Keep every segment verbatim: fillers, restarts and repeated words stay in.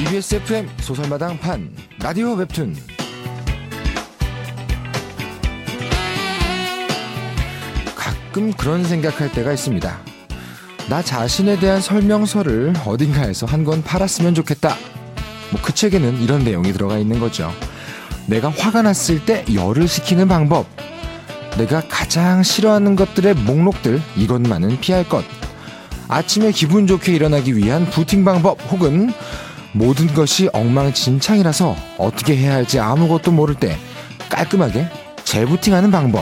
이비에스 에프엠 소설마당판 라디오 웹툰. 가끔 그런 생각할 때가 있습니다. 나 자신에 대한 설명서를 어딘가에서 한 권 팔았으면 좋겠다. 뭐 그 책에는 이런 내용이 들어가 있는 거죠. 내가 화가 났을 때 열을 식히는 방법, 내가 가장 싫어하는 것들의 목록들, 이것만은 피할 것, 아침에 기분 좋게 일어나기 위한 부팅 방법, 혹은 모든 것이 엉망진창이라서 어떻게 해야 할지 아무것도 모를 때 깔끔하게 재부팅하는 방법.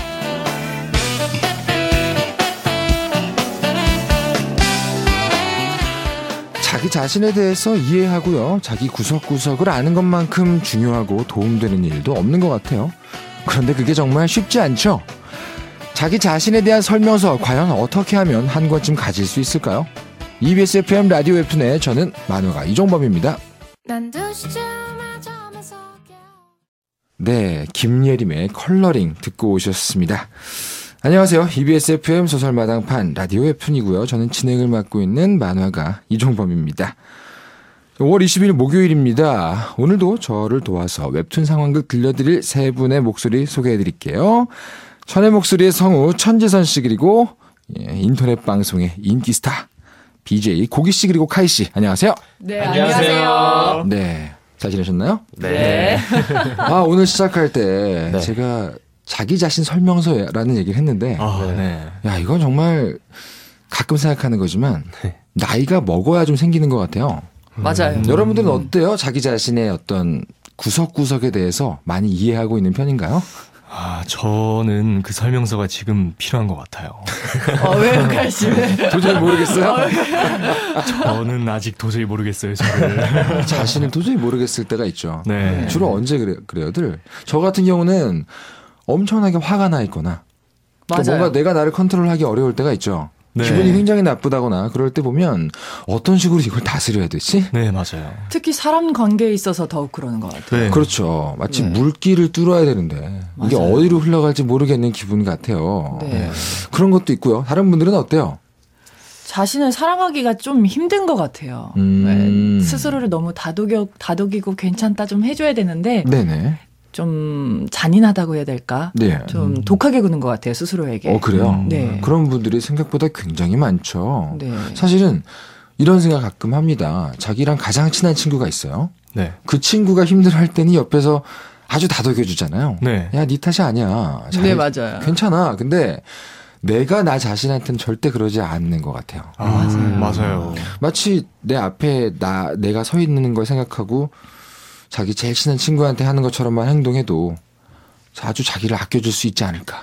자기 자신에 대해서 이해하고요, 자기 구석구석을 아는 것만큼 중요하고 도움되는 일도 없는 것 같아요. 그런데 그게 정말 쉽지 않죠. 자기 자신에 대한 설명서 과연 어떻게 하면 한 권쯤 가질 수 있을까요? 이비에스 에프엠 라디오 웹툰의 저는 만화가 이종범입니다. 네, 김예림의 컬러링 듣고 오셨습니다. 안녕하세요. 이비에스 에프엠 소설마당판 라디오 웹툰이고요. 저는 진행을 맡고 있는 만화가 이종범입니다. 오월 이십일 목요일입니다. 오늘도 저를 도와서 웹툰 상황극 들려드릴 세 분의 목소리 소개해드릴게요. 천의 목소리의 성우 천지선 씨, 그리고 예, 인터넷 방송의 인기 스타 비제이 고기 씨, 그리고 카이 씨. 안녕하세요. 네, 안녕하세요. 네, 잘 지내셨나요? 네. 아, 오늘 시작할 때 네. 제가 자기 자신 설명서라는 얘기를 했는데, 아, 네. 야, 이건 정말 가끔 생각하는 거지만 나이가 먹어야 좀 생기는 것 같아요. 맞아요. 음. 여러분들은 어때요? 자기 자신의 어떤 구석구석에 대해서 많이 이해하고 있는 편인가요? 아, 저는 그 설명서가 지금 필요한 것 같아요. 어, 왜요, 칼씨? 도저히 모르겠어요? 저는 아직 도저히 모르겠어요, 저를. 자신을 도저히 모르겠을 때가 있죠. 네. 주로 언제 그래, 그래요들? 저 같은 경우는 엄청나게 화가 나 있거나, 또 맞아요. 뭔가 내가 나를 컨트롤하기 어려울 때가 있죠. 네. 기분이 굉장히 나쁘다거나 그럴 때 보면 어떤 식으로 이걸 다스려야 되지? 네, 맞아요. 특히 사람 관계에 있어서 더욱 그러는 것 같아요. 네. 그렇죠. 마치 네. 물길을 뚫어야 되는데 이게 맞아요. 어디로 흘러갈지 모르겠는 기분 같아요. 네. 그런 것도 있고요. 다른 분들은 어때요? 자신을 사랑하기가 좀 힘든 것 같아요. 음. 왜 스스로를 너무 다독여, 다독이고 괜찮다 좀 해줘야 되는데 네네. 좀 잔인하다고 해야 될까? 네. 좀 독하게 구는 것 같아요, 스스로에게. 어, 그래요? 네. 그런 분들이 생각보다 굉장히 많죠. 네. 사실은 이런 생각 가끔 합니다. 자기랑 가장 친한 친구가 있어요. 네. 그 친구가 힘들어할 때는 옆에서 아주 다독여주잖아요. 네. 야, 네 탓이 아니야. 잘- 네, 맞아요. 괜찮아. 근데 내가 나 자신한테는 절대 그러지 않는 것 같아요. 아, 맞아요. 맞아요. 마치 내 앞에 나 내가 서 있는 걸 생각하고 자기 제일 친한 친구한테 하는 것처럼만 행동해도 아주 자기를 아껴줄 수 있지 않을까.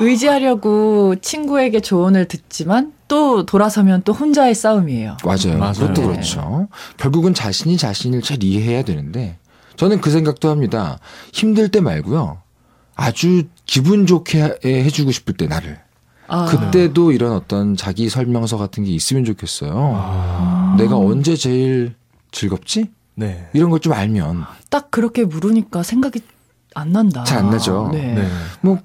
의지하려고 친구에게 조언을 듣지만 또 돌아서면 또 혼자의 싸움이에요. 맞아요. 맞아요. 그것도 네. 그렇죠. 결국은 자신이 자신을 잘 이해해야 되는데, 저는 그 생각도 합니다. 힘들 때 말고요, 아주 기분 좋게 해주고 싶을 때 나를. 아, 그때도 이런 어떤 자기 설명서 같은 게 있으면 좋겠어요. 아, 내가 언제 제일 즐겁지? 네. 이런 걸 좀 알면. 딱 그렇게 물으니까 생각이 안 난다. 잘 안 나죠. 네. 네. 뭐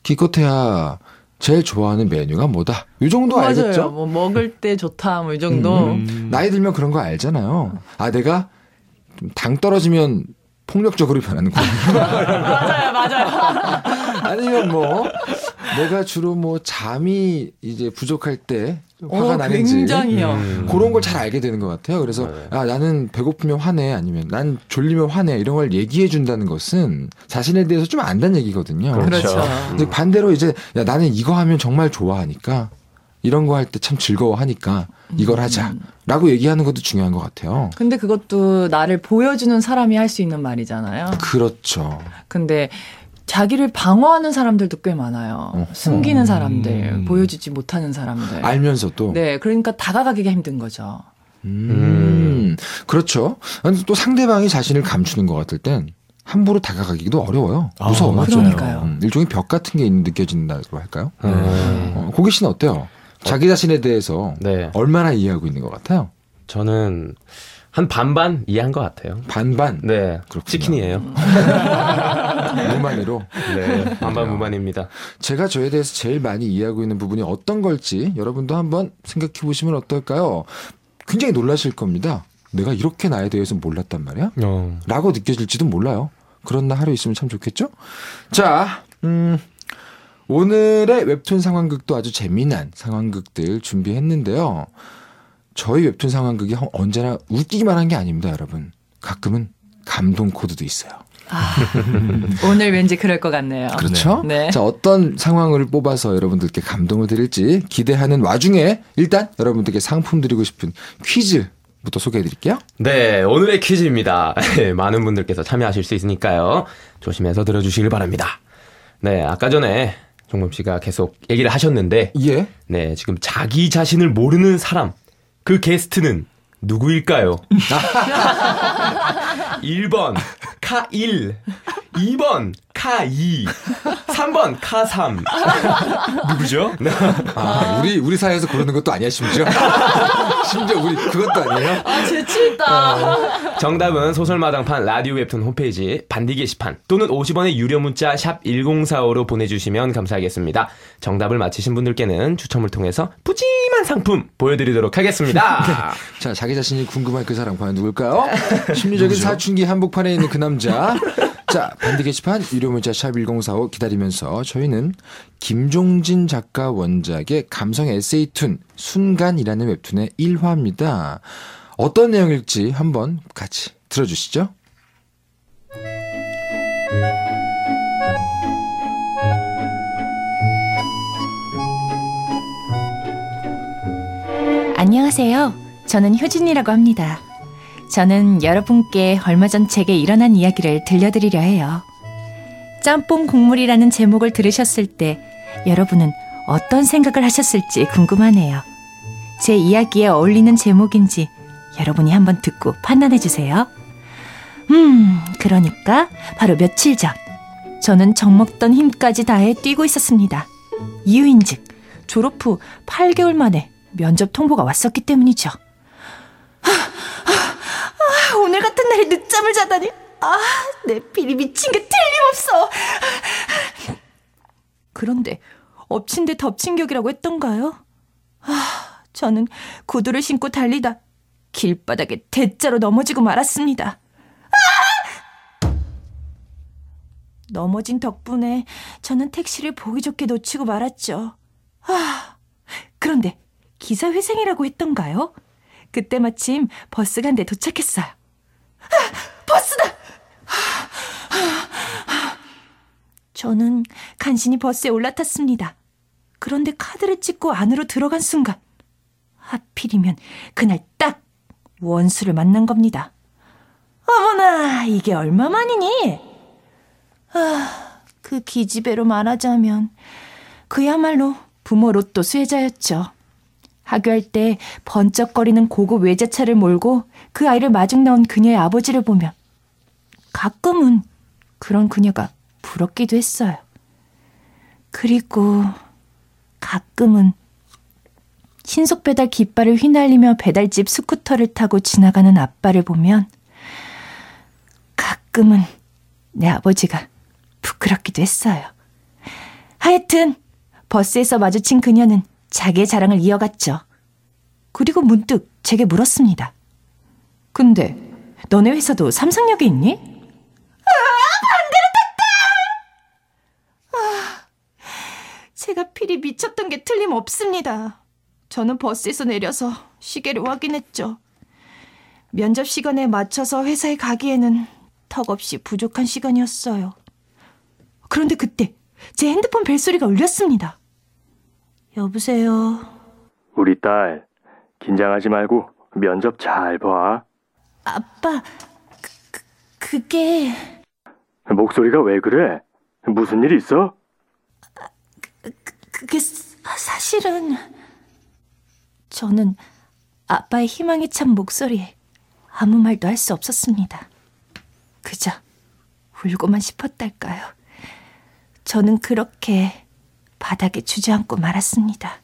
기껏해야 제일 좋아하는 메뉴가 뭐다, 이 정도 맞아요. 알겠죠? 뭐 먹을 때 좋다 뭐 이 정도. 음. 나이 들면 그런 거 알잖아요. 아, 내가 좀 당 떨어지면 폭력적으로 변하는 거. 맞아요, 맞아요. 아니면 뭐 내가 주로 뭐 잠이 이제 부족할 때 화가 어, 나는지, 굉장히요. 음. 그런 걸 잘 알게 되는 것 같아요. 그래서 네. 아, 나는 배고프면 화내, 아니면 난 졸리면 화내, 이런 걸 얘기해 준다는 것은 자신에 대해서 좀 안다는 얘기거든요. 그렇죠. 근데 반대로 이제 야, 나는 이거 하면 정말 좋아하니까, 이런 거 할 때 참 즐거워하니까 이걸 하자라고 얘기하는 것도 중요한 것 같아요. 근데 그것도 나를 보여주는 사람이 할 수 있는 말이잖아요. 그렇죠. 근데 자기를 방어하는 사람들도 꽤 많아요. 어허. 숨기는 사람들, 음. 보여주지 못하는 사람들. 알면서도. 네, 그러니까 다가가기가 힘든 거죠. 음, 그렇죠. 아니, 또 상대방이 자신을 감추는 것 같을 땐 함부로 다가가기도 어려워요. 아, 무서워요. 맞아요. 그러니까요. 음, 일종의 벽 같은 게 느껴진다고 할까요? 네. 어, 고기 씨는 어때요? 자기 자신에 대해서 네. 얼마나 이해하고 있는 것 같아요? 저는 한 반반 이해한 것 같아요. 반반. 네. 그렇군요. 치킨이에요. 무만으로. 네. 반반 무만입니다. 제가 저에 대해서 제일 많이 이해하고 있는 부분이 어떤 걸지 여러분도 한번 생각해 보시면 어떨까요? 굉장히 놀라실 겁니다. 내가 이렇게 나에 대해서 몰랐단 말이야? 어. 라고 느껴질지도 몰라요. 그런 날 하루 있으면 참 좋겠죠? 자, 음, 오늘의 웹툰 상황극도 아주 재미난 상황극들 준비했는데요. 저희 웹툰 상황극이 언제나 웃기기만 한 게 아닙니다, 여러분. 가끔은 감동 코드도 있어요. 아, 오늘 왠지 그럴 것 같네요. 그렇죠? 네. 자, 어떤 상황을 뽑아서 여러분들께 감동을 드릴지 기대하는 와중에 일단 여러분들께 상품 드리고 싶은 퀴즈부터 소개해드릴게요. 네, 오늘의 퀴즈입니다. 많은 분들께서 참여하실 수 있으니까요. 조심해서 들어주시길 바랍니다. 네, 아까 전에 종범 씨가 계속 얘기를 하셨는데, 예. 네, 지금 자기 자신을 모르는 사람, 그 게스트는 누구일까요? 일 번 카일, 이 번 카이, 삼 번 카삼. 누구죠? 아, 우리 우리 사이에서 고르는 것도 아니야, 심지어. 심지어 우리 그것도 아니에요? 아, 재치있다. 정답은 소설마당판 라디오 웹툰 홈페이지 반디 게시판 또는 오십 원의 유료 문자 샵 일공사오로 보내주시면 감사하겠습니다. 정답을 맞히신 분들께는 추첨을 통해서 푸짐한 상품 보여드리도록 하겠습니다. 네. 자, 자기 자신이 궁금한 그 사람 과연 누굴까요? 심리적인 사춘기 한복판에 있는 그 남자. 자, 반디 게시판 유료 문자 샵 일공사오 기다리면서 저희는 김종진 작가 원작의 감성 에세이툰 순간이라는 웹툰의 일 화입니다. 어떤 내용일지 한번 같이 들어주시죠. 안녕하세요. 저는 효진이라고 합니다. 저는 여러분께 얼마 전 제게 일어난 이야기를 들려드리려 해요. 짬뽕 국물이라는 제목을 들으셨을 때 여러분은 어떤 생각을 하셨을지 궁금하네요. 제 이야기에 어울리는 제목인지 여러분이 한번 듣고 판단해주세요. 음, 그러니까 바로 며칠 전 저는 정먹던 힘까지 다해 뛰고 있었습니다. 이유인즉 졸업 후 팔 개월 만에 면접 통보가 왔었기 때문이죠. 아, 아, 아, 오늘 같은 날에 늦잠을 자다니. 아, 내 필이 미친 게 틀림없어. 그런데 엎친 데 덮친 격이라고 했던가요? 아, 저는 구두를 신고 달리다 길바닥에 대자로 넘어지고 말았습니다. 아! 넘어진 덕분에 저는 택시를 보기 좋게 놓치고 말았죠. 아, 그런데 기사회생이라고 했던가요? 그때 마침 버스가 한 대 도착했어요. 아, 버스다! 저는 간신히 버스에 올라탔습니다. 그런데 카드를 찍고 안으로 들어간 순간 하필이면 그날 딱 원수를 만난 겁니다. 어머나, 이게 얼마만이니? 아, 그 기집애로 말하자면 그야말로 부모 로또 수혜자였죠. 하교할 때 번쩍거리는 고급 외제차를 몰고 그 아이를 마중 나온 그녀의 아버지를 보면 가끔은 그런 그녀가 부럽기도 했어요. 그리고 가끔은 신속 배달 깃발을 휘날리며 배달집 스쿠터를 타고 지나가는 아빠를 보면 가끔은 내 아버지가 부끄럽기도 했어요. 하여튼 버스에서 마주친 그녀는 자기의 자랑을 이어갔죠. 그리고 문득 제게 물었습니다. 근데 너네 회사도 삼성역에 있니? 아, 반대로 탔다! 아, 제가 필이 미쳤던 게 틀림없습니다. 저는 버스에서 내려서 시계를 확인했죠. 면접 시간에 맞춰서 회사에 가기에는 턱없이 부족한 시간이었어요. 그런데 그때 제 핸드폰 벨소리가 울렸습니다. 여보세요. 우리 딸, 긴장하지 말고 면접 잘 봐. 아빠, 그, 그, 그게... 목소리가 왜 그래? 무슨 일 있어? 그, 그게 사실은... 저는 아빠의 희망에 찬 목소리에 아무 말도 할 수 없었습니다. 그저 울고만 싶었달까요. 저는 그렇게 바닥에 주저앉고 말았습니다.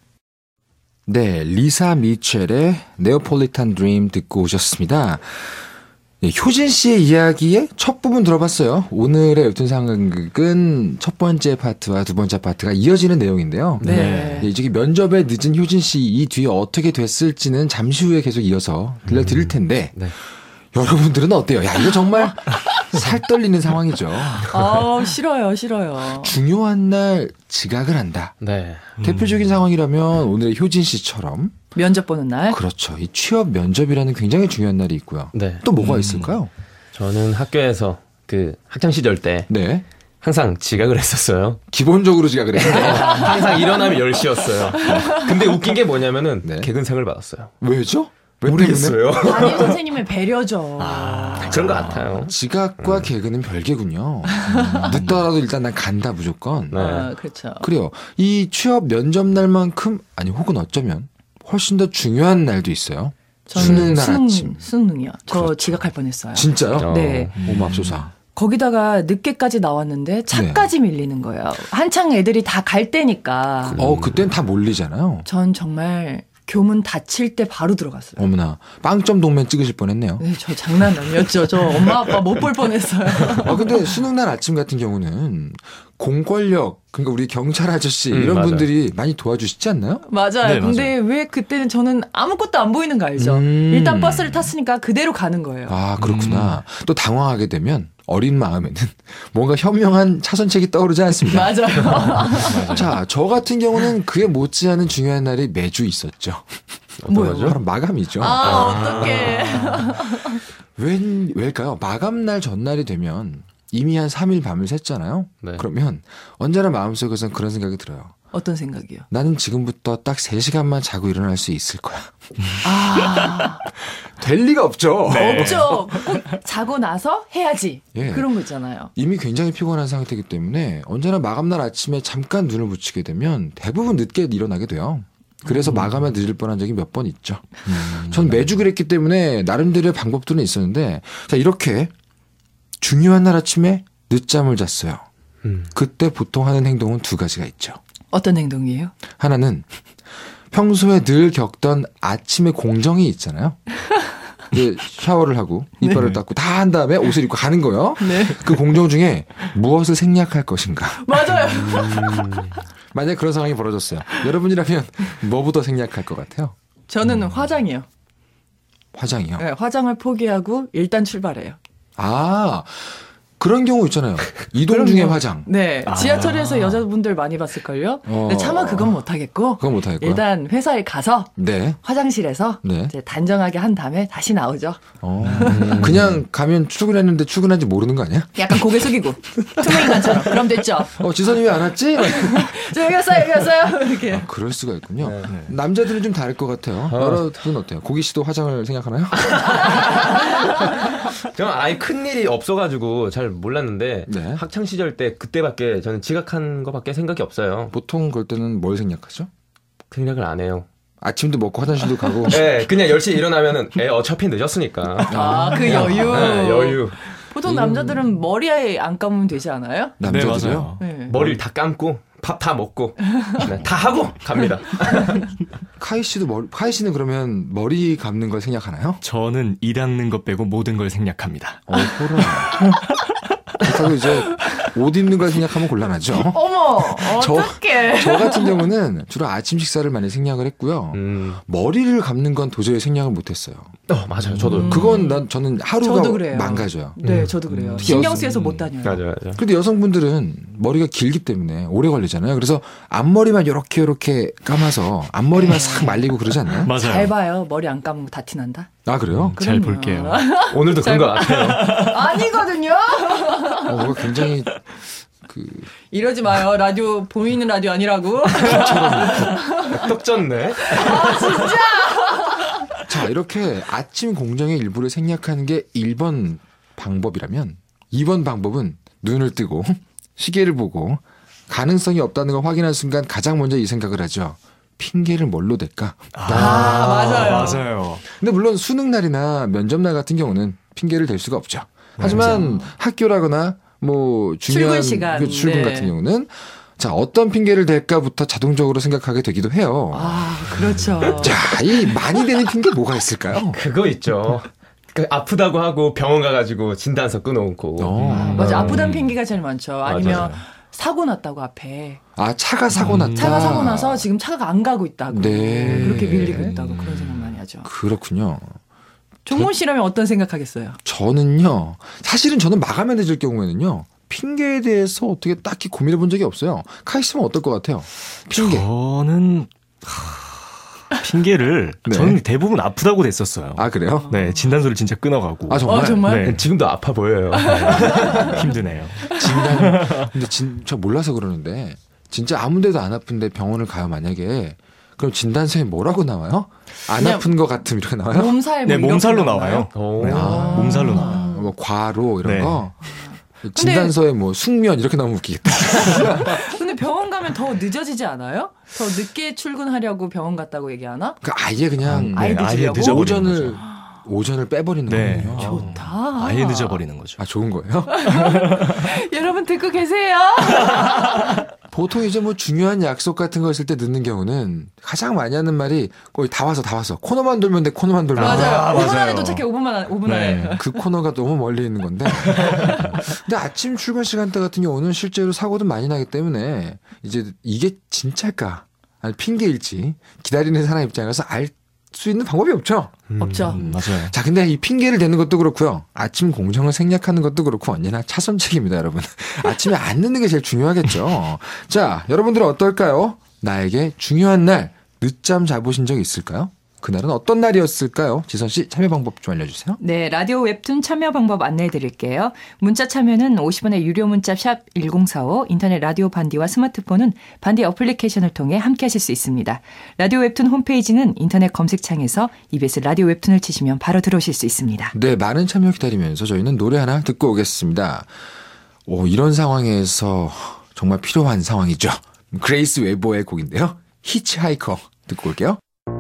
네, 리사 미첼의 네오폴리탄 드림 듣고 오셨습니다. 네, 효진 씨의 이야기의 첫 부분 들어봤어요. 오늘의 웹툰 상극은 첫 번째 파트와 두 번째 파트가 이어지는 내용인데요. 네. 네, 이제 면접에 늦은 효진 씨 이 뒤에 어떻게 됐을지는 잠시 후에 계속 이어서 들려드릴 텐데 네. 여러분들은 어때요? 야, 이거 정말 살 떨리는 상황이죠. 아, 싫어요, 싫어요. 중요한 날 지각을 한다. 네. 대표적인 상황이라면 오늘의 효진 씨처럼 면접 보는 날. 그렇죠. 이 취업 면접이라는 굉장히 중요한 날이 있고요. 네. 또 뭐가 있을까요? 저는 학교에서 그 학창 시절 때 네. 항상 지각을 했었어요. 기본적으로 지각을 했는데 항상 일어나면 열 시였어요. 근데 웃긴 게 뭐냐면은 네. 개근상을 받았어요. 왜죠? 왜 모르겠어요. 담임 선생님의 배려죠. 그런 것 같아요. 지각과 음. 개그는 별개군요. 늦더라도 일단 난 간다 무조건. 네. 아, 그렇죠. 그래요. 이 취업 면접 날만큼 아니 혹은 어쩌면 훨씬 더 중요한 날도 있어요. 수능 날 수능, 아침. 수능이요. 저 그렇죠. 지각할 뻔했어요. 진짜요? 어. 네. 어머 앞서사. 거기다가 늦게까지 나왔는데 차까지 밀리는 거예요. 한창 애들이 다 갈 때니까. 어 그땐 다 몰리잖아요. 전 정말 교문 닫힐 때 바로 들어갔어요. 어머나 빵점 동면 찍으실 뻔했네요. 네, 저 장난 아니었죠. 저 엄마 아빠 못 볼 뻔했어요. 아 근데 수능 날 아침 같은 경우는 공권력 그러니까 우리 경찰 아저씨 음, 이런 맞아요. 분들이 많이 도와주시지 않나요? 맞아요. 네, 근데 왜 그때는 저는 아무것도 안 보이는 거 알죠? 음. 일단 버스를 탔으니까 그대로 가는 거예요. 아 그렇구나. 또 당황하게 되면 어린 마음에는 뭔가 현명한 차선책이 떠오르지 않습니다. 맞아요. 자, 저 같은 경우는 그에 못지않은 중요한 날이 매주 있었죠. 뭐요? 바로 마감이죠. 아, 어떡해. 웬, 왜일까요? 마감날 전날이 되면 이미 한 삼 일 밤을 샜잖아요. 네. 그러면 언제나 마음속에선 그런 생각이 들어요. 어떤 생각이요? 나는 지금부터 딱 세 시간만 자고 일어날 수 있을 거야. 아, 될 리가 없죠. 없죠. 꼭 자고 나서 해야지. 예. 그런 거 있잖아요. 이미 굉장히 피곤한 상태이기 때문에 언제나 마감날 아침에 잠깐 눈을 붙이게 되면 대부분 늦게 일어나게 돼요. 그래서 마감에 늦을 뻔한 적이 몇 번 있죠. 전 매주 그랬기 때문에 나름대로의 방법들은 있었는데 자 이렇게 중요한 날 아침에 늦잠을 잤어요. 음. 그때 보통 하는 행동은 두 가지가 있죠. 어떤 행동이에요? 하나는 평소에 늘 겪던 아침의 공정이 있잖아요. 이제 샤워를 하고 이빨을 네. 닦고 다 한 다음에 옷을 입고 가는 거예요. 네. 그 공정 중에 무엇을 생략할 것인가. 맞아요. 만약에 그런 상황이 벌어졌어요. 여러분이라면 뭐부터 생략할 것 같아요? 저는 화장이요. 화장이요. 네, 화장을 포기하고 일단 출발해요. 아 그런 경우 있잖아요. 이동 중에 그럼요. 화장. 네. 아. 지하철에서 여자분들 많이 봤을걸요? 어. 근데 차마 그건 못하겠고. 그건 못하겠고요. 일단 회사에 가서 네. 화장실에서 네. 이제 단정하게 한 다음에 다시 나오죠. 어. 그냥 가면 출근했는데 출근한지 모르는 거 아니야? 약간 고개 숙이고. 투명인간처럼. 그럼 됐죠. 어 지선이 왜 안 왔지? 저 여기 왔어요, 여기 왔어요. 이렇게. 아, 그럴 수가 있군요. 네. 남자들은 좀 다를 것 같아요. 여러분 어때요? 고기 씨도 화장을 생각하나요? 저는 아예 큰 일이 없어가지고 잘 몰랐는데 네. 학창 시절 때 그때밖에 저는 지각한 거밖에 생각이 없어요. 보통 그럴 때는 뭘 생략하죠? 생각을 안 해요. 아침도 먹고 화장실도 가고. 네, 그냥 열 시에 일어나면은 에, 어차피 늦었으니까. 아, 그 여유. 네, 여유. 보통 남자들은 머리에 안 감으면 되지 않아요? 남자들이요? 네, 맞아요. 네. 머리를 다 감고 밥 다 먹고 네, 다 하고 갑니다. 카이 씨도 머리, 카이 씨는 그러면 머리 감는 걸 생략하나요? 저는 이 닦는 것 빼고 모든 걸 생략합니다. 어, 호라. 그렇다고 이제 옷 입는 걸 생략하면 곤란하죠. 어머, 저- 어떡해. 저 같은 경우는 주로 아침 식사를 많이 생략을 했고요. 음, 머리를 감는 건 도저히 생략을 못했어요. 어 맞아요. 저도 그건 난 저는 하루가 저도 그래요. 망가져요. 네, 저도 그래요. 특히 신경 여성- 쓰여서 못 다녀요. 맞아요, 맞아요. 근데 여성분들은 머리가 길기 때문에 오래 걸리잖아요. 그래서 앞머리만 요렇게 요렇게 감아서 앞머리만 싹 말리고 그러지 않나요? 맞아요. 잘 봐요. 머리 안 감으면 다 티난다? 아 그래요? 잘 그럼요. 볼게요. 오늘도 그런 것 같아요. 아니거든요. 어, 뭔가 굉장히 그 이러지 마요. 라디오, 보이는 라디오 아니라고. 떡졌네. 자, 이렇게 아침 공정의 일부를 생략하는 게 일 번 방법이라면 이 번 방법은 눈을 뜨고 시계를 보고 가능성이 없다는 걸 확인한 순간 가장 먼저 이 생각을 하죠. 핑계를 뭘로 댈까? 아, 맞아요. 맞아요. 근데 물론 수능 날이나 면접 날 같은 경우는 핑계를 댈 수가 없죠. 하지만 학교라거나 뭐 중요한 출근 시간, 그 출근 네. 같은 경우는 자, 어떤 핑계를 댈까부터 자동적으로 생각하게 되기도 해요. 아, 그렇죠. 자, 이 많이 되는 핑계 뭐가 있을까요? 그거 있죠. 그 아프다고 하고 병원 가가지고 진단서 끊어놓고. 어. 아, 맞아. 아프다는 핑계가 제일 많죠. 아니면 맞아요. 사고 났다고 앞에. 아, 차가 사고 났다. 차가 사고 나서 지금 차가 안 가고 있다고. 네. 그렇게 밀리고 있다고 그런 생각 많이 하죠. 그렇군요. 종문 씨라면 어떤 생각하겠어요? 저는요, 사실은 저는 마감에 늦을 경우에는요, 핑계에 대해서 어떻게 딱히 고민해 본 적이 없어요. 카이 씨는 어떨 것 같아요? 핑계. 저는 하, 핑계를 네. 저는 대부분 아프다고 냈었어요. 아, 그래요? 네, 진단서를 진짜 끊어가고. 아, 정말? 어, 정말? 네, 지금도 아파 보여요. 힘드네요. 진단, 근데 진, 저 몰라서 그러는데, 진짜 아무 데도 안 아픈데 병원을 가요, 만약에. 그럼 진단서에 뭐라고 나와요? 안 그냥 아픈 것 같음 이렇게 나와요? 몸살 네, 뭐 몸살로 이렇게 나와요. 오. 네, 아. 몸살로 나와요. 뭐 과로 이런 네. 거? 진단서에 뭐 숙면 이렇게 나오면 웃기겠다. 근데 병원 가면 더 늦어지지 않아요? 더 늦게 출근하려고 병원 갔다고 얘기하나? 그러니까 아예 그냥 아예 네, 아예 늦으려고? 늦어버리는 오전을 거죠. 오전을 빼버리는 네. 거군요. 좋다. 아예 늦어버리는 거죠. 아, 좋은 거예요? 여러분 듣고 계세요? 보통 이제 뭐 중요한 약속 같은 거 있을 때 늦는 경우는 가장 많이 하는 말이 거의 다 와서 다 왔어. 코너만 돌면 돼, 코너만 돌면 돼. 맞아요. 아, 오 분 안에 맞아요. 도착해. 오 분만 오 분 네. 안에. 그 코너가 너무 멀리 있는 건데. 근데 아침 출근 시간대 같은 경우는 실제로 사고도 많이 나기 때문에 이제 이게 진짜일까? 아니, 핑계일지 기다리는 사람 입장에서 알 수 있는 방법이 없죠. 없죠. 음, 맞아요. 자, 근데 이 핑계를 대는 것도 그렇고요. 아침 공정을 생략하는 것도 그렇고 언제나 차선책입니다, 여러분. 아침에 안 늦는 게 제일 중요하겠죠. 자, 여러분들은 어떨까요? 나에게 중요한 날 늦잠 자보신 적 있을까요? 그날은 어떤 날이었을까요? 지선 씨 참여 방법 좀 알려주세요. 네, 라디오 웹툰 참여 방법 안내해 드릴게요. 문자 참여는 오십 원의 유료 문자 샵 일공사오, 인터넷 라디오 반디와 스마트폰은 반디 어플리케이션을 통해 함께 하실 수 있습니다. 라디오 웹툰 홈페이지는 인터넷 검색창에서 이비에스 라디오 웹툰을 치시면 바로 들어오실 수 있습니다. 네, 많은 참여 기다리면서 저희는 노래 하나 듣고 오겠습니다. 오, 이런 상황에서 정말 필요한 상황이죠. 그레이스 웨버의 곡인데요. 히치하이커 듣고 올게요.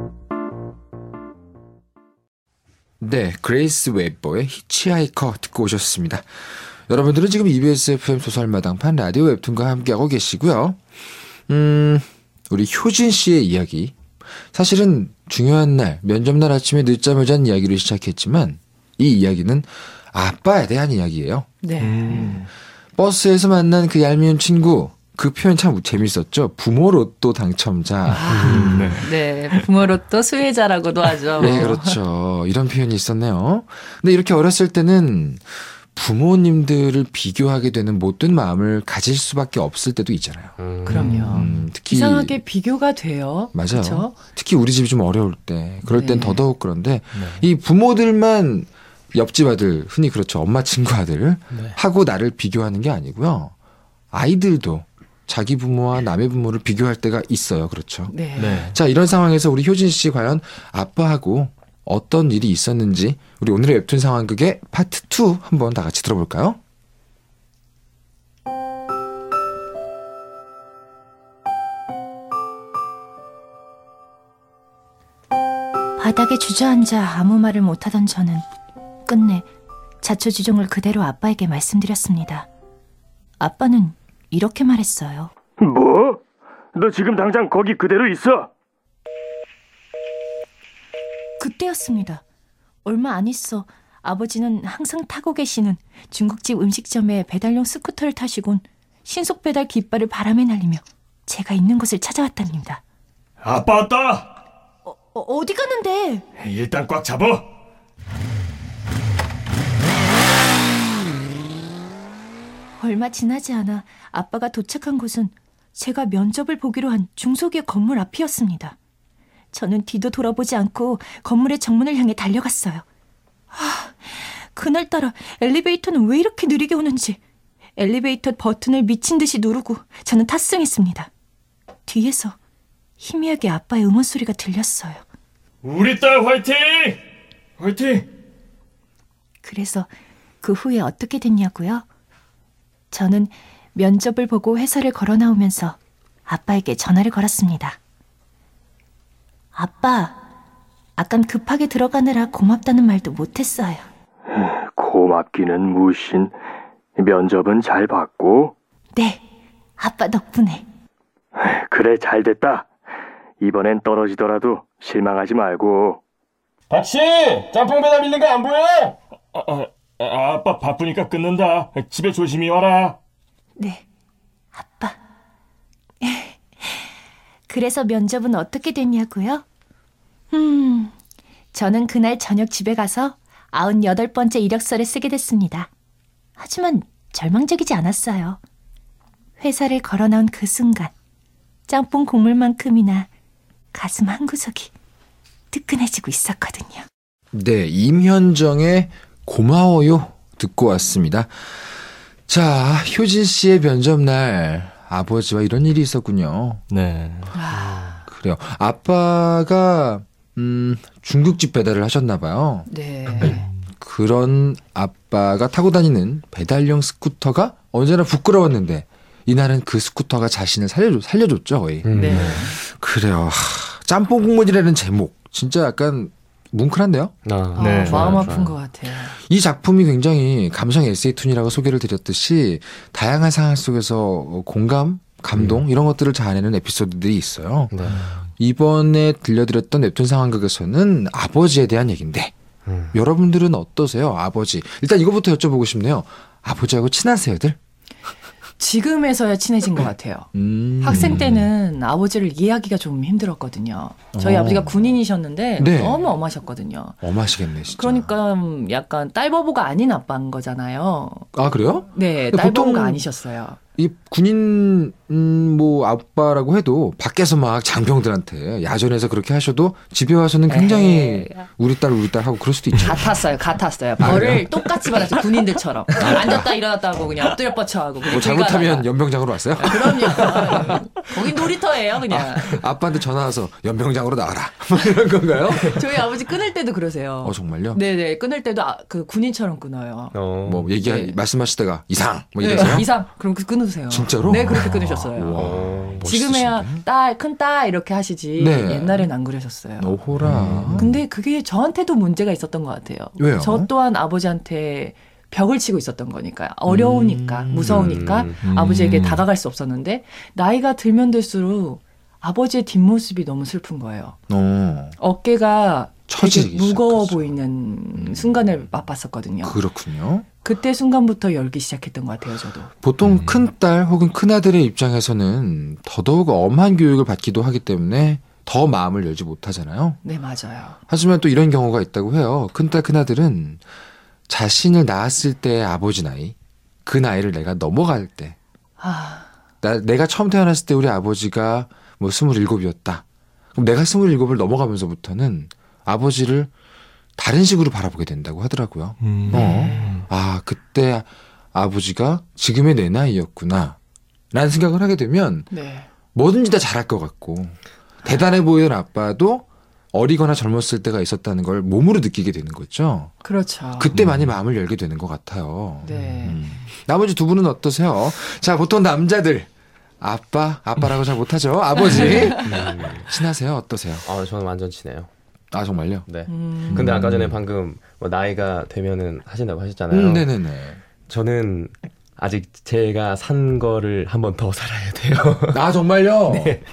네, 그레이스 웨버의 히치하이커 듣고 오셨습니다. 여러분들은 지금 이비에스 에프엠 소설마당판 라디오 웹툰과 함께하고 계시고요. 음, 우리 효진 씨의 이야기. 사실은 중요한 날, 면접날 아침에 늦잠을 잔 이야기로 시작했지만 이 이야기는 아빠에 대한 이야기예요. 네. 음, 버스에서 만난 그 얄미운 친구. 그 표현 참 재밌었죠. 부모 로또 당첨자. 음, 네. 네. 부모 로또 수혜자라고도 하죠. 네, 그렇죠. 이런 표현이 있었네요. 근데 이렇게 어렸을 때는 부모님들을 비교하게 되는 못된 마음을 가질 수밖에 없을 때도 있잖아요. 음. 그럼요. 음, 특히 이상하게 비교가 돼요. 맞아요. 그렇죠? 특히 우리 집이 좀 어려울 때, 그럴 땐 네. 더더욱 그런데 네. 이 부모들만 옆집 아들, 흔히 그렇죠. 엄마 친구 아들 네. 하고 나를 비교하는 게 아니고요. 아이들도 자기 부모와 남의 부모를 비교할 때가 있어요. 그렇죠. 네. 네. 자, 이런 상황에서 우리 효진 씨 과연 아빠하고 어떤 일이 있었는지 우리 오늘의 웹툰 상황극의 파트 투 한번 다 같이 들어볼까요? 바닥에 주저앉아 아무 말을 못하던 저는 끝내 자초지종을 그대로 아빠에게 말씀드렸습니다. 아빠는 이렇게 말했어요. 뭐? 너 지금 당장 거기 그대로 있어? 그때였습니다. 얼마 안 있어 아버지는 항상 타고 계시는 중국집 음식점에 배달용 스쿠터를 타시곤 신속 배달 깃발을 바람에 날리며 제가 있는 곳을 찾아왔답니다. 아빠 왔다! 어, 어디 가는데? 일단 꽉 잡어! 얼마 지나지 않아 아빠가 도착한 곳은 제가 면접을 보기로 한 중소기업 건물 앞이었습니다. 저는 뒤도 돌아보지 않고 건물의 정문을 향해 달려갔어요. 하, 그날따라 엘리베이터는 왜 이렇게 느리게 오는지 엘리베이터 버튼을 미친 듯이 누르고 저는 탑승했습니다. 뒤에서 희미하게 아빠의 응원 소리가 들렸어요. 우리 딸 화이팅! 화이팅! 그래서 그 후에 어떻게 됐냐고요? 저는 면접을 보고 회사를 걸어 나오면서 아빠에게 전화를 걸었습니다. 아빠, 아깐 급하게 들어가느라 고맙다는 말도 못했어요. 고맙기는 무신. 면접은 잘 봤고? 네, 아빠 덕분에. 그래, 잘 됐다. 이번엔 떨어지더라도 실망하지 말고. 박씨! 짬뽕 배달 밀린 거 안 보여? 아, 아, 아, 아빠 바쁘니까 끊는다. 집에 조심히 와라. 네, 아빠. 그래서 면접은 어떻게 됐냐고요? 음, 저는 그날 저녁 집에 가서 아흔여덟 번째 이력서를 쓰게 됐습니다. 하지만 절망적이지 않았어요. 회사를 걸어 나온 그 순간 짬뽕 국물만큼이나 가슴 한구석이 뜨끈해지고 있었거든요. 네, 임현정의 고마워요 듣고 왔습니다. 자, 효진 씨의 면접날 아버지와 이런 일이 있었군요. 네. 그래요. 아빠가 음, 중국집 배달을 하셨나 봐요. 네. 그런 아빠가 타고 다니는 배달용 스쿠터가 언제나 부끄러웠는데 이날은 그 스쿠터가 자신을 살려줬, 살려줬죠, 거의. 음. 네. 그래요. 하, 짬뽕 국물이라는 제목 진짜 약간 뭉클한데요? 아, 아, 네, 마음 좋아요, 아픈 좋아요. 것 같아요. 이 작품이 굉장히 감성 에세이툰이라고 소개를 드렸듯이 다양한 상황 속에서 공감, 감동 이런 것들을 자아내는 에피소드들이 있어요. 네. 이번에 들려드렸던 웹툰 상황극에서는 아버지에 대한 얘기인데 음. 여러분들은 어떠세요? 아버지. 일단 이거부터 여쭤보고 싶네요. 아버지하고 친하세요들? 지금에서야 친해진 것 같아요. 음. 학생 때는 아버지를 이해하기가 좀 힘들었거든요. 저희 어. 아버지가 군인이셨는데 네. 너무 엄하셨거든요. 엄하시겠네 진짜. 그러니까 약간 딸바보가 아닌 아빠인 거잖아요. 아 그래요? 네, 근데 딸바보가 보통- 아니셨어요. 이 군인 음, 뭐 아빠라고 해도 밖에서 막 장병들한테 야전에서 그렇게 하셔도 집에 와서는 굉장히 에헤이. 우리 딸 우리 딸 하고 그럴 수도 있죠. 같았어요, 같았어요. 아, 벌을 그래요? 똑같이 받았어요, 군인들처럼. 앉았다 일어났다 하고 그냥 엎드려 뻗쳐하고. 그냥 뭐 길 잘못하면 가다가. 연병장으로 왔어요? 그럼요. 거긴 놀이터예요, 그냥. 아빠한테 전화 와서 연병장으로 나와라. 뭐 이런 건가요? 저희 아버지 끊을 때도 그러세요. 어 정말요? 네네, 끊을 때도 아, 그 군인처럼 끊어요. 어. 뭐 얘기 네. 말씀하시다가 이상 뭐 네, 이러세요? 이상. 그럼 그 끊으세요. 진짜로? 네, 그렇게 끊으셨어요. 어. 지금에야 딸, 큰 딸 이렇게 하시지. 네. 옛날엔 안 그러셨어요. 오호라. 근데 그게 저한테도 문제가 있었던 것 같아요. 왜요? 저 또한 아버지한테 벽을 치고 있었던 거니까요. 어려우니까, 음. 무서우니까 음. 아버지에게 다가갈 수 없었는데 나이가 들면 들수록 아버지의 뒷모습이 너무 슬픈 거예요. 어 어깨가 처지기 되게 무거워 시작했어. 보이는 순간을 맛봤었거든요. 그렇군요. 그때 순간부터 열기 시작했던 것 같아요, 저도. 보통 음. 큰딸 혹은 큰아들의 입장에서는 더더욱 엄한 교육을 받기도 하기 때문에 더 마음을 열지 못하잖아요. 네, 맞아요. 하지만 또 이런 경우가 있다고 해요. 큰딸 큰아들은 자신을 낳았을 때의 아버지 나이, 그 나이를 내가 넘어갈 때, 아, 나, 내가 처음 태어났을 때 우리 아버지가 뭐 스물일곱이었다. 그럼 내가 스물일곱을 넘어가면서부터는 아버지를 다른 식으로 바라보게 된다고 하더라고요. 음. 어. 아, 그때 아버지가 지금의 내 나이였구나. 라는 생각을 하게 되면 네. 뭐든지 다 잘할 것 같고 대단해 보이던 아빠도 어리거나 젊었을 때가 있었다는 걸 몸으로 느끼게 되는 거죠. 그렇죠. 그때 많이 마음을 열게 되는 것 같아요. 네. 음. 나머지 두 분은 어떠세요? 자, 보통 남자들 아빠, 아빠라고 잘 못하죠. 아버지. 친하세요? 어떠세요? 아, 저는 완전 친해요. 아, 정말요? 네. 음. 근데 아까 전에 방금 뭐 나이가 되면은 하신다고 하셨잖아요. 음, 네네네. 저는 아직 제가 산 거를 한 번 더 살아야 돼요. 아, 정말요? 네.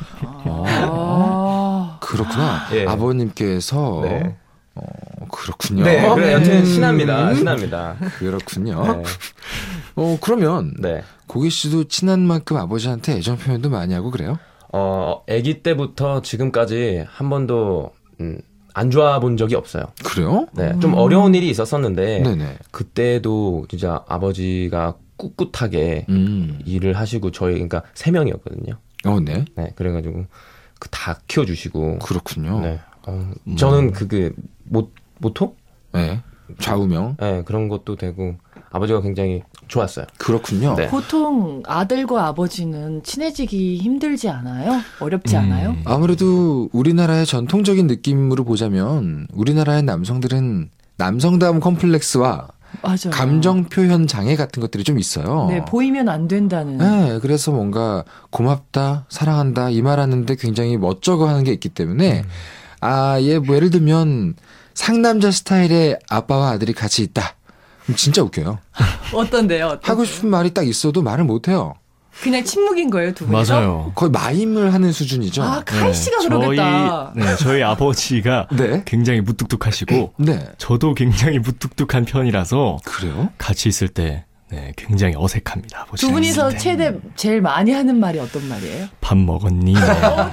아. 그렇구나. 예. 아버님께서 네. 어, 그렇군요. 네, 그래 여튼 음, 신납니다. 신납니다. 그렇군요. 네. 어, 그러면 네. 고기 씨도 친한 만큼 아버지한테 애정 표현도 많이 하고 그래요? 어, 아기 때부터 지금까지 한 번도 음, 안 좋아 본 적이 없어요. 그래요? 네, 좀 어려운 일이 있었었는데 네네. 그때도 진짜 아버지가 꿋꿋하게 음. 일을 하시고 저희 그러니까 세 명이었거든요. 어, 네. 네, 그래가지고 그 다 키워주시고. 그렇군요. 네, 어, 저는 그그 모 모토? 네. 좌우명. 네, 그런 것도 되고 아버지가 굉장히 좋았어요. 그렇군요. 네. 보통 아들과 아버지는 친해지기 힘들지 않아요? 어렵지 음. 않아요? 아무래도 우리나라의 전통적인 느낌으로 보자면 우리나라의 남성들은 남성다움 컴플렉스와 맞아요. 감정 표현 장애 같은 것들이 좀 있어요. 네, 보이면 안 된다는. 네, 그래서 뭔가 고맙다, 사랑한다 이 말하는데 굉장히 멋쩍어 하는 게 있기 때문에 아, 예, 뭐 예를 들면 상남자 스타일의 아빠와 아들이 같이 있다. 그럼 진짜 웃겨요. 어떤데요? 어떤- 하고 싶은 말이 딱 있어도 말을 못 해요. 그냥 침묵인 거예요, 두 분이서? 맞아요. 거의 마임을 하는 수준이죠. 아, 카이 씨가 그러겠다. 저희, 네, 저희 아버지가 네. 굉장히 무뚝뚝하시고 네. 저도 굉장히 무뚝뚝한 편이라서 그래요? 같이 있을 때 네, 굉장히 어색합니다. 두 분이서 최대 제일 많이 하는 말이 어떤 말이에요? 밥 먹었니? 네.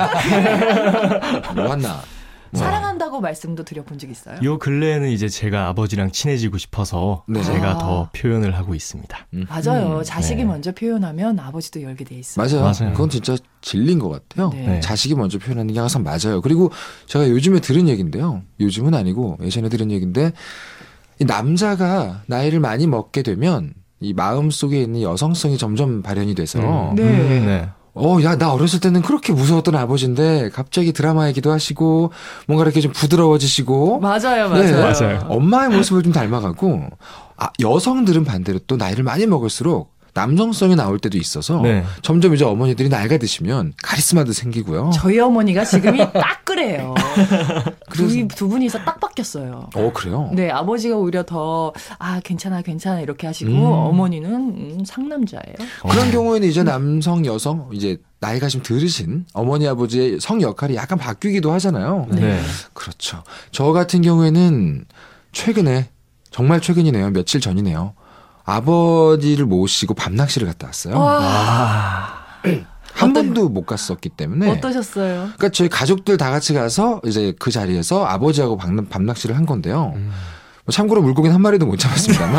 뭐 왔나? 사랑한다고 말씀도 드려본 적 있어요? 요 근래에는 이제 제가 아버지랑 친해지고 싶어서 네. 제가 아. 더 표현을 하고 있습니다. 음. 맞아요. 자식이 네. 먼저 표현하면 아버지도 열게 돼 있어요. 맞아요. 맞아요. 그건 진짜 진리인 것 같아요. 네. 네. 자식이 먼저 표현하는 게 항상 맞아요. 그리고 제가 요즘에 들은 얘기인데요. 요즘은 아니고 예전에 들은 얘기인데 이 남자가 나이를 많이 먹게 되면 이 마음 속에 있는 여성성이 점점 발현이 돼서 음. 네. 음, 네. 어, 야, 나 어렸을 때는 그렇게 무서웠던 아버지인데 갑자기 드라마 얘기도 하시고 뭔가 이렇게 좀 부드러워지시고 맞아요, 네. 맞아요. 맞아요. 엄마의 모습을 좀 닮아가고 아, 여성들은 반대로 또 나이를 많이 먹을수록 남성성이 나올 때도 있어서 네. 점점 이제 어머니들이 나이가 드시면 카리스마도 생기고요. 저희 어머니가 지금이 딱 그래요. 두, 그래서- 두 분이서 딱 바뀌었어요. 어, 그래요? 네, 아버지가 오히려 더, 아, 괜찮아, 괜찮아, 이렇게 하시고, 음. 어머니는, 음, 상남자예요. 그런 경우에는 이제 남성, 여성, 이제 나이가 좀 들으신 어머니, 아버지의 성 역할이 약간 바뀌기도 하잖아요. 네. 그렇죠. 저 같은 경우에는 최근에, 정말 최근이네요. 며칠 전이네요. 아버지를 모시고 밤낚시를 갔다 왔어요. 와, 한 어떠- 번도 못 갔었기 때문에. 어떠셨어요? 그러니까 저희 가족들 다 같이 가서 이제 그 자리에서 아버지하고 밤, 밤낚시를 한 건데요. 음. 뭐 참고로 물고기는 한 마리도 못 잡았습니다만.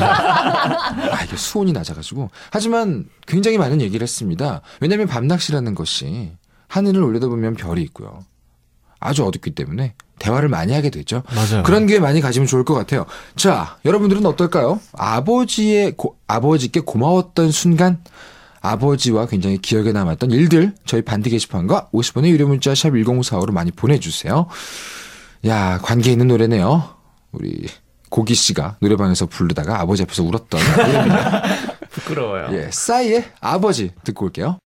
아, 이게 수온이 낮아가지고. 하지만 굉장히 많은 얘기를 했습니다. 왜냐하면 밤낚시라는 것이 하늘을 올려다보면 별이 있고요. 아주 어둡기 때문에 대화를 많이 하게 되죠. 맞아요. 그런 기회 많이 가지면 좋을 것 같아요. 자, 여러분들은 어떨까요? 아버지의, 고, 아버지께 고마웠던 순간, 아버지와 굉장히 기억에 남았던 일들, 저희 반디 게시판과 오십 원의 유료 문자 샵 일공사오로 많이 보내주세요. 야, 관계 있는 노래네요. 우리 고기 씨가 노래방에서 부르다가 아버지 앞에서 울었던 노래입니다. 부끄러워요. 예, 싸이의 아버지 듣고 올게요.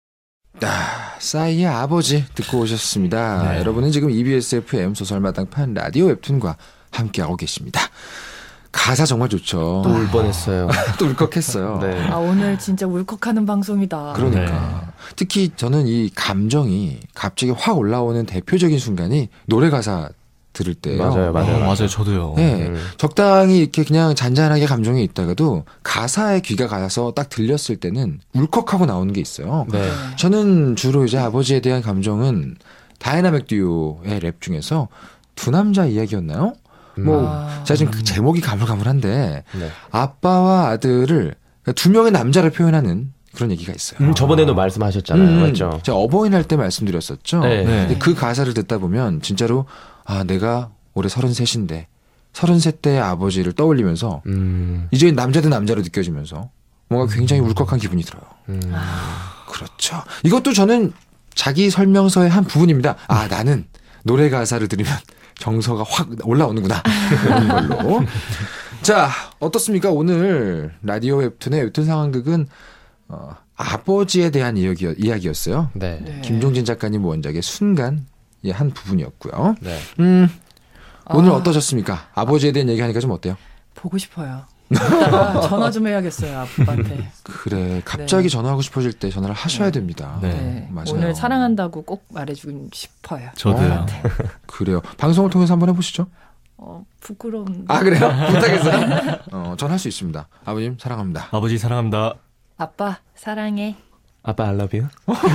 아, 싸이의 아버지 듣고 오셨습니다. 네. 여러분은 지금 이비에스 에프엠 소설마당판 라디오 웹툰과 함께하고 계십니다. 가사 정말 좋죠. 또 울 뻔했어요. 또 울컥했어요. 네. 아, 오늘 진짜 울컥하는 방송이다. 그러니까. 특히 저는 이 감정이 갑자기 확 올라오는 대표적인 순간이 노래 가사 들을 때예요. 맞아요, 맞아요. 어, 맞아요. 저도요. 네, 음. 적당히 이렇게 그냥 잔잔하게 감정이 있다가도 가사에 귀가 가서 딱 들렸을 때는 울컥하고 나오는 게 있어요. 네. 저는 주로 이제 아버지에 대한 감정은 다이나믹 듀오의 랩 중에서 두 남자 이야기였나요? 뭐 아. 제가 지금 그 제목이 가물가물한데 네. 아빠와 아들을 두 명의 남자를 표현하는 그런 얘기가 있어요. 음, 저번에도 말씀하셨잖아요. 음, 맞죠? 제가 어버이날 때 말씀드렸었죠. 네. 네. 근데 그 가사를 듣다 보면 진짜로 아 내가 올해 서른셋인데 서른셋 때의 아버지를 떠올리면서 음, 이제 남자 대 남자로 느껴지면서 뭔가 굉장히 울컥한 기분이 들어요. 음. 그렇죠. 이것도 저는 자기 설명서의 한 부분입니다. 아 나는 노래 가사를 들으면 정서가 확 올라오는구나. 그런 걸로. 자 어떻습니까? 오늘 라디오 웹툰의 웹툰 상황극은 어, 아버지에 대한 이야기, 이야기였어요. 네. 네. 김종진 작가님 원작의 순간의 한 부분이었고요. 네. 음, 오늘 아. 어떠셨습니까? 아버지에 대한 얘기하니까 좀 어때요? 보고 싶어요. 이따가 전화 좀 해야겠어요, 아빠한테. 그래, 갑자기 네. 전화하고 싶어질 때 전화를 하셔야 됩니다. 네. 네. 맞아요. 오늘 사랑한다고 꼭 말해주고 싶어요. 저도요. 그래요. 방송을 통해서 한번 해보시죠. 어, 부끄러운. 아 그래요? 부탁했어요? 어, 전 할 수 있습니다. 아버님 사랑합니다. 아버지 사랑합니다. 아빠 사랑해. 아빠 I love you.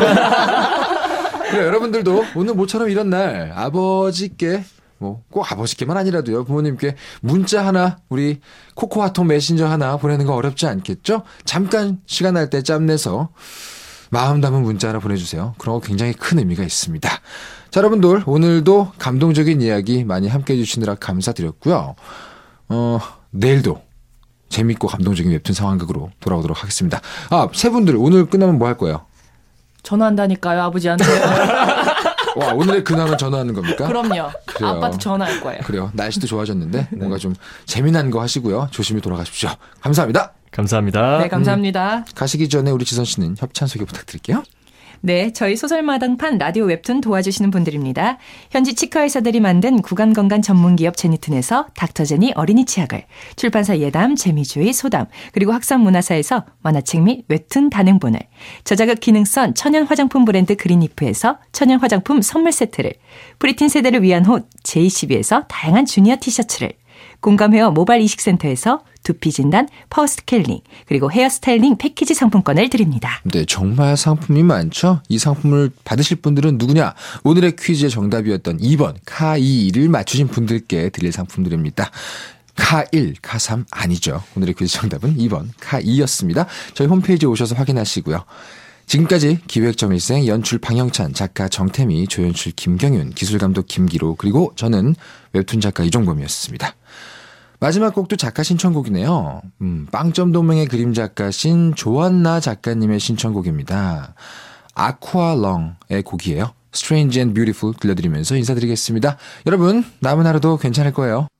그래 여러분들도 오늘 모처럼 이런 날 아버지께 뭐 꼭 아버지께만 아니라도요 부모님께 문자 하나 우리 코코아톡 메신저 하나 보내는 거 어렵지 않겠죠? 잠깐 시간 날 때 짬내서 마음 담은 문자 하나 보내주세요. 그런 거 굉장히 큰 의미가 있습니다. 자 여러분들 오늘도 감동적인 이야기 많이 함께해 주시느라 감사드렸고요. 어 내일도 재밌고 감동적인 웹툰 상황극으로 돌아오도록 하겠습니다. 아 세 분들 오늘 끝나면 뭐 할 거예요? 전화한다니까요, 아버지한테. 와 오늘의 근황은 전화하는 겁니까? 그럼요. 그래요. 아빠한테 전화할 거예요. 그래요. 날씨도 좋아졌는데 뭔가 좀 재미난 거 하시고요. 조심히 돌아가십시오. 감사합니다. 감사합니다. 네, 감사합니다. 가시기 전에 우리 지선 씨는 협찬 소개 부탁드릴게요. 네, 저희 소설마당판 라디오 웹툰 도와주시는 분들입니다. 현지 치과의사들이 만든 구강건강 전문기업 제니튼에서 닥터제니 어린이 치약을, 출판사 예담, 재미주의, 소담, 그리고 학산문화사에서 만화책 및 웹툰 단행본을, 저자극 기능성 천연 화장품 브랜드 그린이프에서 천연 화장품 선물 세트를, 프리틴 세대를 위한 옷 제이씨비에서 다양한 주니어 티셔츠를, 공감헤어 모바일 이식센터에서 두피진단, 퍼스트케어링, 그리고 헤어스타일링 패키지 상품권을 드립니다. 네, 정말 상품이 많죠? 이 상품을 받으실 분들은 누구냐? 오늘의 퀴즈의 정답이었던 이 번 카이를 맞추신 분들께 드릴 상품들입니다. 카일, 카삼 아니죠. 오늘의 퀴즈 정답은 이 번 카이였습니다. 저희 홈페이지에 오셔서 확인하시고요. 지금까지 기획정일생, 연출 방영찬, 작가 정태미, 조연출 김경윤, 기술감독 김기로, 그리고 저는 웹툰 작가 이종범이었습니다. 마지막 곡도 작가 신청곡이네요. 음, 빵점 동맹의 그림 작가신 조한나 작가님의 신청곡입니다. 아쿠아롱의 곡이에요. Strange and Beautiful 들려드리면서 인사드리겠습니다. 여러분, 남은 하루도 괜찮을 거예요.